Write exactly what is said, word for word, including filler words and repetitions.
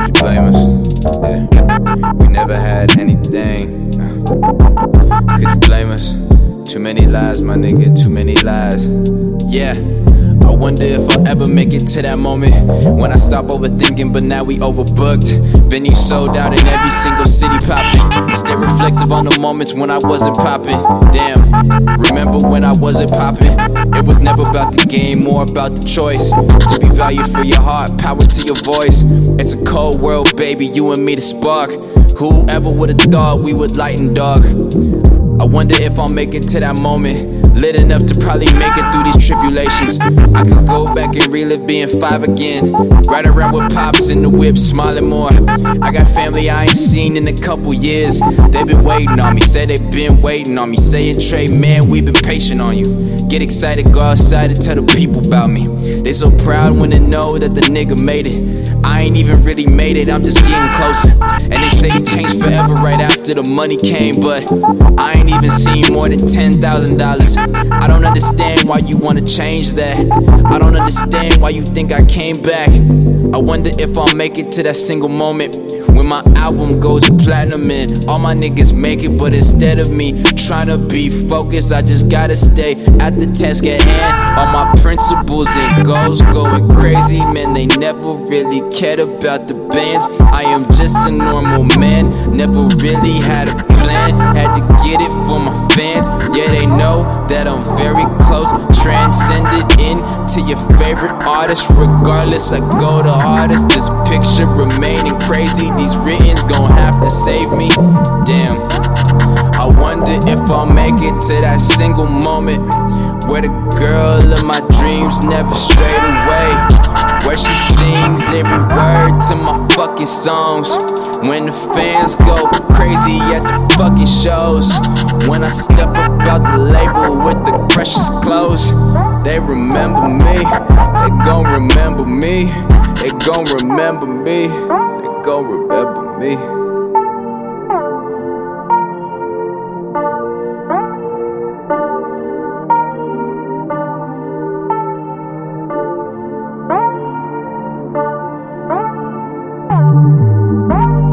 you blame us? Yeah, we never had anything. Could you blame us? Too many lies, my nigga, too many lies. Yeah, I wonder if I'll ever make it to that moment when I stop overthinking, but now we overbooked. Venue sold out in every single city popping. Stay reflective on the moments when I wasn't popping. Damn, remember when I wasn't popping? It was never about the game, more about the choice. To be valued for your heart, power to your voice. It's a cold world, baby, you and me the spark. Whoever would've thought we would lighten, dog? I wonder if I'll make it to that moment, lit enough to probably make it through these tribulations. I could go back and relive being five again, ride around with pops in the whip, smiling more. I got family I ain't seen in a couple years. They been waiting on me, say they been waiting on me, saying Trey, man, we been patient on you. Get excited, go outside and tell the people about me. They so proud when they know that the nigga made it. I ain't even really made it, I'm just getting closer. And they say he changed forever right after the money came, but I ain't even seen more than ten thousand dollars. I don't understand why you wanna change that. I don't understand why you think I came back. I wonder if I'll make it to that single moment when my album goes platinum and all my niggas make it, but instead of me trying to be focused, I just gotta stay at the task at hand. All my principles and goals going crazy, man, they never really cared about the bands. I am just a normal man, never really had a plan, had to get it for my fans. Yeah, they know that I'm very close, transcended into your favorite artist. Regardless, I go the hardest. This picture remaining crazy, these writtens gon' have to save me. Damn, I wonder if I'll make it to that single moment where the girl of my dreams never strayed away, where she sings every word to my fucking songs, when the fans go crazy at the fucking shows, when I step up out the label with the precious clothes. They remember me, they gon' remember me, they gon' remember me, they gon' remember me. Bye.